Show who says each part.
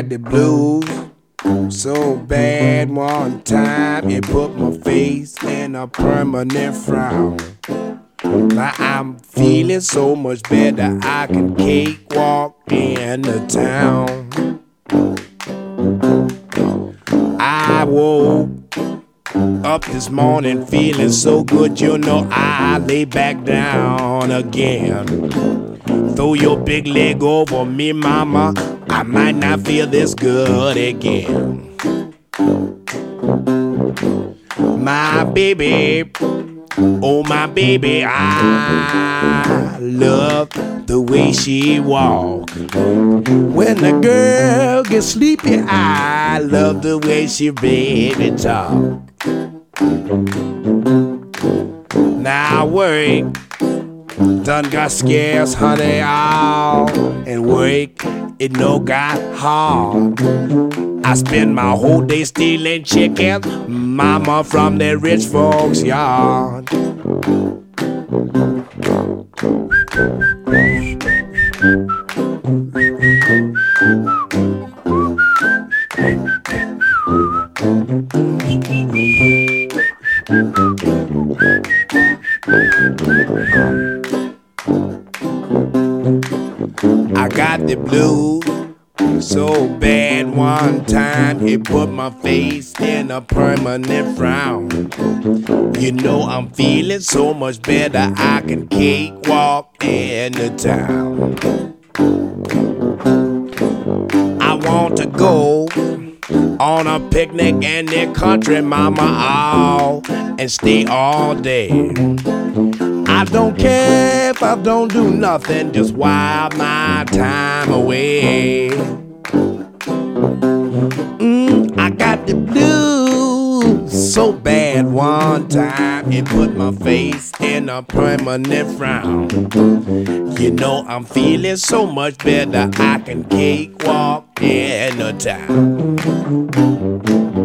Speaker 1: had the blues so bad one time it put my face in a permanent frown. Now I'm feeling so much better, I can cakewalk in the town. I woke up this morning feeling so good, you know I lay back down again. Throw your big leg over me, mama, I might not feel this good again. My baby, oh my baby, I love the way she walk. When the girl gets sleepy, I love the way she baby talk. Now work done got scarce, honey, all and work it no got hard. I spend my whole day stealing chickens, mama, from the rich folks' yard. I got the blues so bad one time it put my face in a permanent frown. You know I'm feeling so much better, I can cakewalk in the town. I want to go on a picnic in the country, mama, all and stay all day. I don't care if I don't do nothing, just while my time away. I got the blues so bad one time it put my face in a permanent frown. You know I'm feeling so much better, I can cakewalk in the town.